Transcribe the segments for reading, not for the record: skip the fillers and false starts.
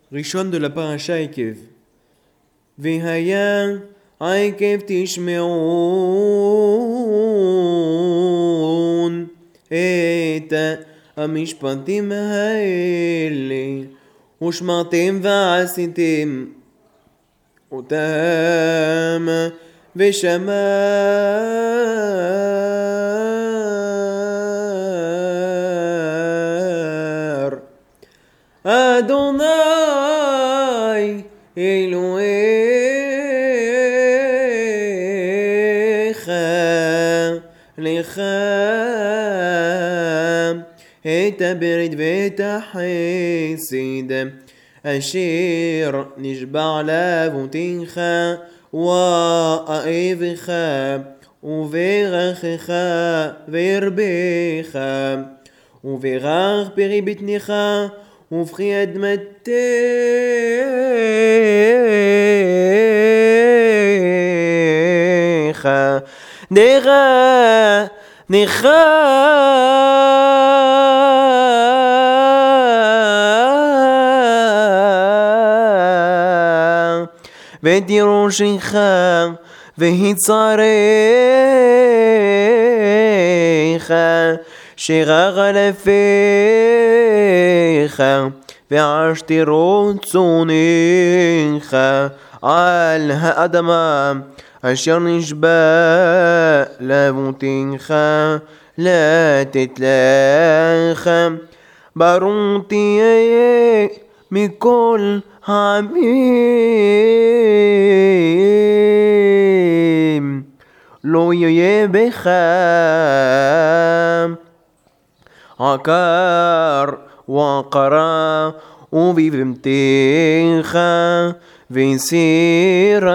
ראשון de la paracha עקב. והיה עקב תשמעון את המשפטים האלה ושמרתם ועשיתם אותם ושמר אדוני אלוהיך לך את הברית ואת החסד אשר נשבע לאבותיך ואאבך וברכך וירבך וברך פרי בטנך ובכי אדמתך נך ותירושך והצריך שרח לפך ועשתי רצונך על האדמה אשר נשבע לאבותיך לתת לך ברוך תהיה מכל העמים לא יהיה בך עקר ועקרה ובבהמתך והסיר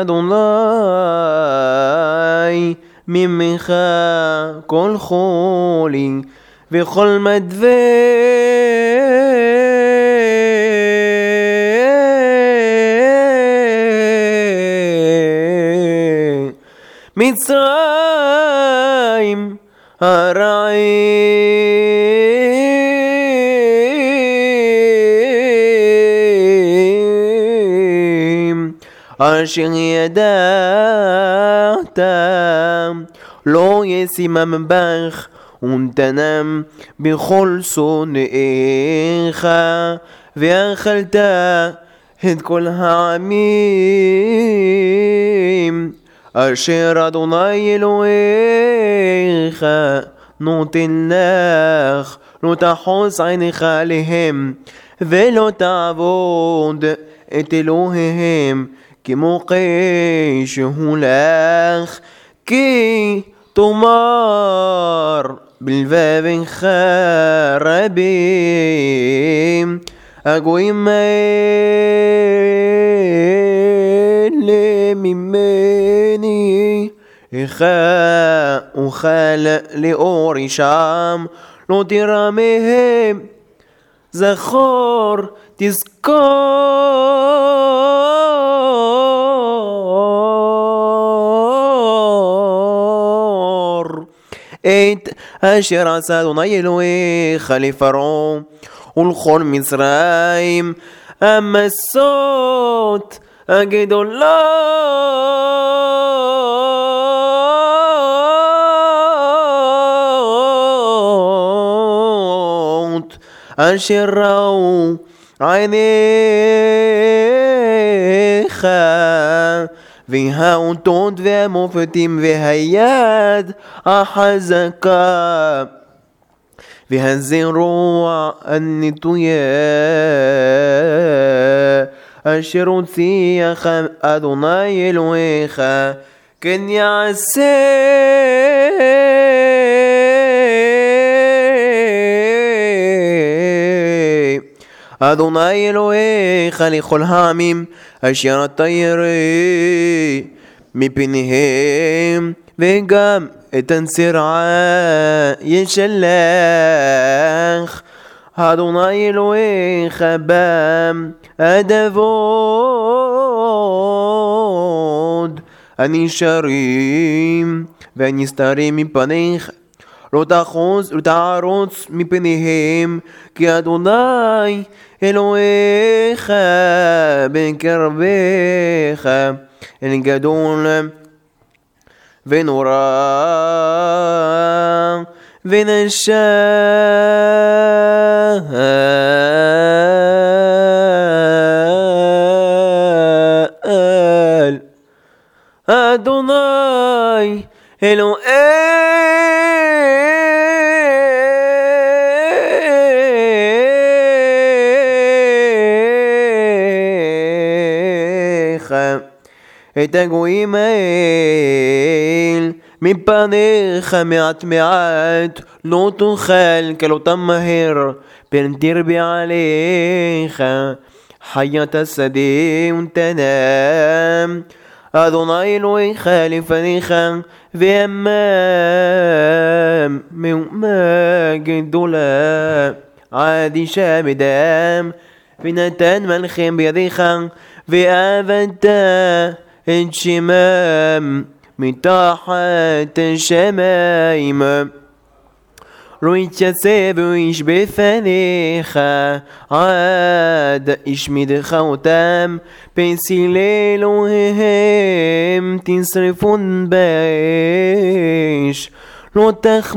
אדוני ממך כל חולי וכל מדווה מצרים הרעים אשר ידעת לא ישימם בך ונתנם בכל שונאיך ואכלת את כל העמים אשר אדוני אלוהיך נותן לך לא תחוס עיניך עליהם ולא תעבוד את אלוהיהם כמו שהוא לך כי תאמר בלבבך רבים הגויים האלה ממני איך אוכל לאור אישם לא תירא מהם זכור תזכור את אשר עשה אדוני אלוהיך לפרעה ולכל מצרים המסות הגדולות אשר ראו עיניך והאותות והמופתים והיד החזקה והזרוע הנטויה אשר הוציאך אדוני אלוהיך כן יעשה אדוני אלוהיך לכל העמים אשר אתה ירא מפניהם וגם את הנצרעה ישלח אדוני אלוהיך בם הדבות הנשארים והנסתרים מפניך לא תחוס לא תערוץ מפניהם כי אדוני אלוהיך בקרבך, אל גדול ונורא ונשאל. אדוני אלוהיך את הגויים האל מפניך מעט מעט לא תאכל כלותם מהר, פן תרבה עליך חיית השדה ותנם. אדוני אלוהיך לפניך והמם מהומה גדולה עדישה בדם, ונתן מלכם בידיך ועבדת את שמם מתחת השמיים. לא יתייצב איש בפניך עד השמידך אותם, פסיל אלוהיהם תשרפון באש. לא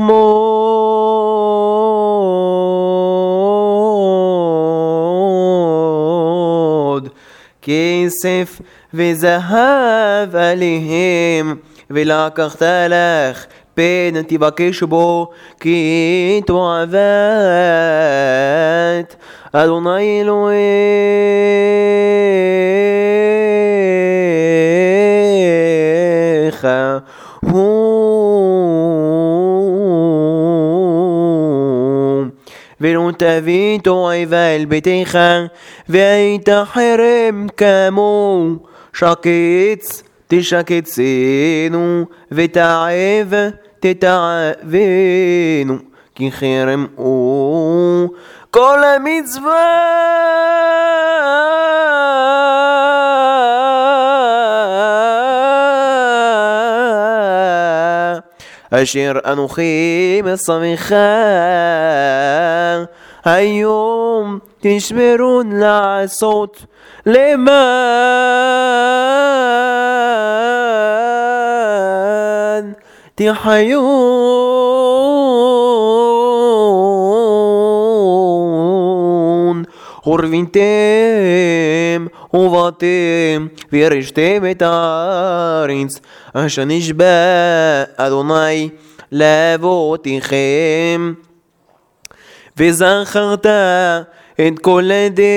תחמוד כסף וזהב עליהם, ולקחת לך פן תבקש בו כי תועבת. אדוני אלוהיך הוא, ולא תביא תועבה אל ביתך, והיית חרם כמוהו. שקץ תשקצנו, ותעב תתעבנו, כי חרם הוא כל המצווה אשר אנוכי מצווך היום תשמרון לעשות, למען תחיו. ורביתם ובאתם וירשתם את הארץ אשר נשבע אדוני לאבותיכם, וזכרת את כל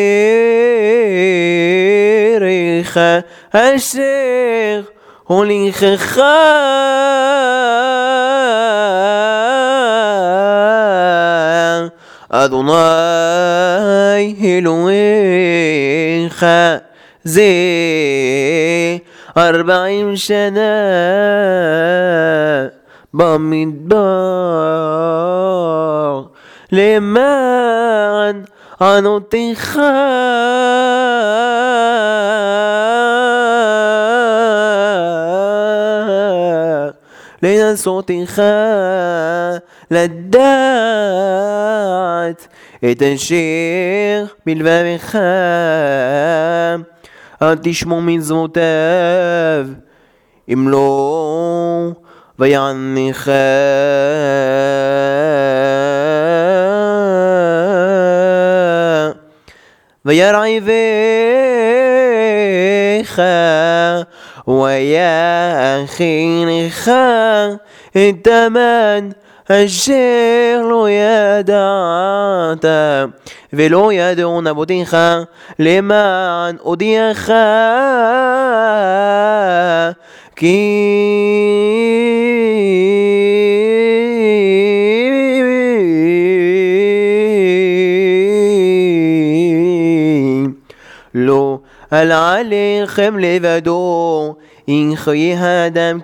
הדרך אשר הוליכך אדוני אלוהיך זה 40 שנה במדבר, למען ענותיך לנסותיך לדעת את אשר בלבבך, אל תשמור מצוותיו אם לא ויענך וירעבך ויאכילך את המן אשר לא ידעת ולא ידעון אבותיך, למען אודיעך כי לא על עליכם לבדו אם חיי האדם,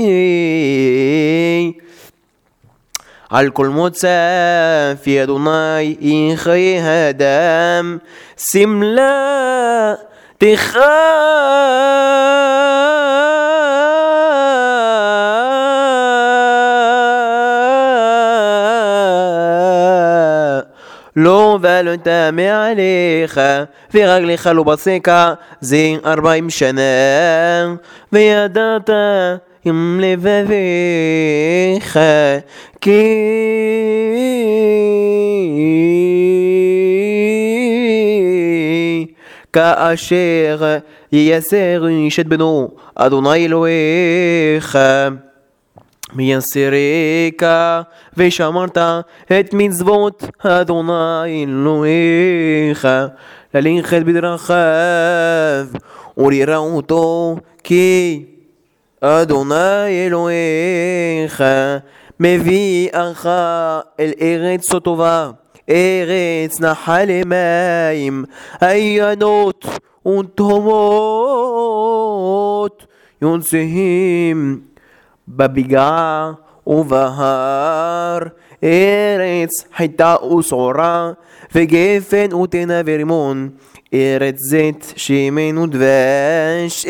כי על כל מוצא פי אדוני אם חיי האדם, שמלה תך לא הובלת מעליך, ורגליך לא בצקה זה 40 שנה, וידעת עם לבביך, כי כאשר ייסר איש את בנו אדוני אלוהיך מייסריך, ושמרת את מצוות אדוני אלוהיך ללכת בדרכיו ולראותו, כי אדוני אלוהיך מביאך אל ארץ טובה, ארץ נחלי מים, עיינות ותהומות, יוצאים בבקעה ובהר, ארץ חיטה ושעורה, וגפן ותאנה ורימון, ארץ זית שמן ודבש,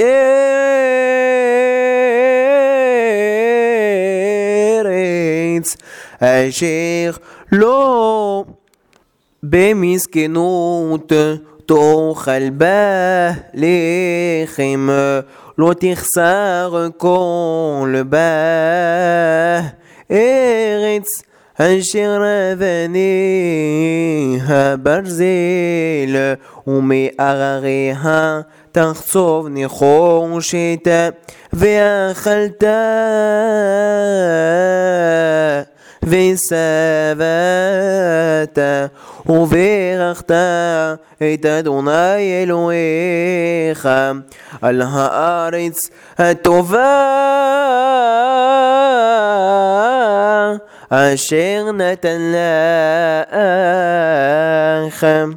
ארץ אשר לא במסכנות תאכל בה לחם, לא תחסר כל בה, ארץ אשר אבניה ברזל ומערריה תחצוב נחושת, ואכלת ושבעת וברכת את אדוני אלוהיך על הארץ הטובה אשר נתן לך.